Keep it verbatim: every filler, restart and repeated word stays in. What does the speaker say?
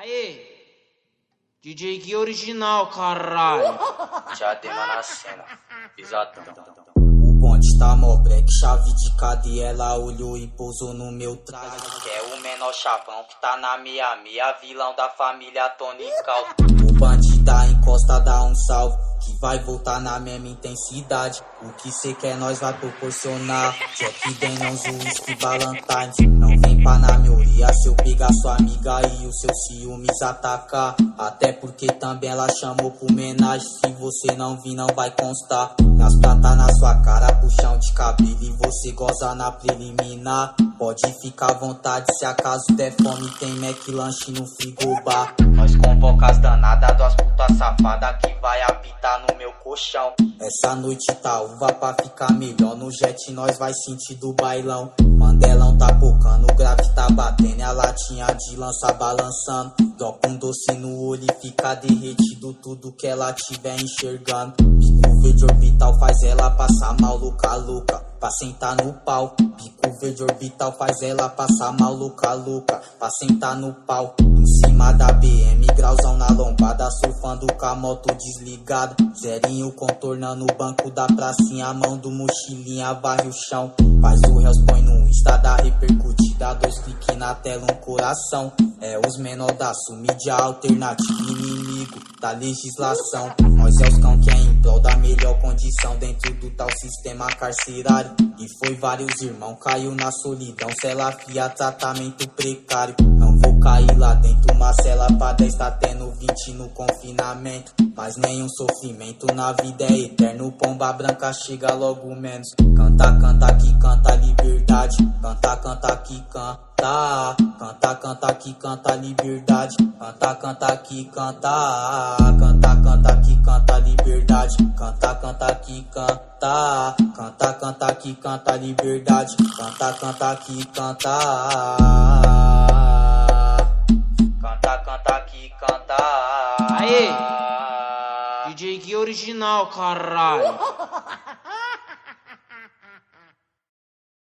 Aê, D J Gui original, caralho. Diadema na cena, pisadão. O bonde tá mó break, chave de cadeia, ela olhou e pousou no meu traje. Que é o menor chavão que tá na meia meia, vilão da família Tony Cal. O bandido encosta, dá um salve, que vai voltar na mesma intensidade. O que cê quer nós vai proporcionar. Jack Daniels, Whisky, Valentine's. Não vem pra na maioria se eu pegar sua amiga e os seus ciúmes atacar. Até porque também ela chamou pro homenagem. Se você não vir não vai constar. Nas pratas na sua cara, puxão de cabelo e você goza na preliminar. Pode ficar à vontade, se acaso der fome tem Mac lanche no frigobar. Nós convoca as danadas, duas putas safadas que vai apitar no meu colchão. Essa noite tá uva pra ficar melhor. No jet nós vai sentir do bailão. Mandelão tá pocando, o grave tá batendo, a latinha de lança balançando. Dropa um doce no olho e fica derretido tudo que ela tiver enxergando. Pico verde orbital faz ela passar mal, louca louca, pra sentar no pau. Pico verde orbital faz ela passar mal, louca louca, pra sentar no pau. Em cima da B M, grauzão na lombada, surfando com a moto desligada. Zerinho contornando o banco da pracinha, a mão do mochilinha varre o chão. Faz o réus, põe no Insta, dá repercutida, dois cliques na tela, um coração. É os menor da mídia alternativa, inimigo da legislação. Nós é os cão que é em prol da melhor condição dentro do tal sistema carcerário. E foi vários irmãos, caiu na solidão, cela fria, tratamento precário. Não vou cair lá dentro, uma cela pra dez tá tendo vinte no confinamento. Mas nenhum sofrimento na vida é eterno, pomba branca chega logo menos. Canta, canta que canta liberdade, canta, canta que canta. Canta, canta que canta liberdade, canta, canta que canta. Canta, canta que canta liberdade, canta, canta que canta. Canta, canta que canta liberdade, canta, canta que canta. Canta, canta que canta. Aê, D J Gui original, caralho.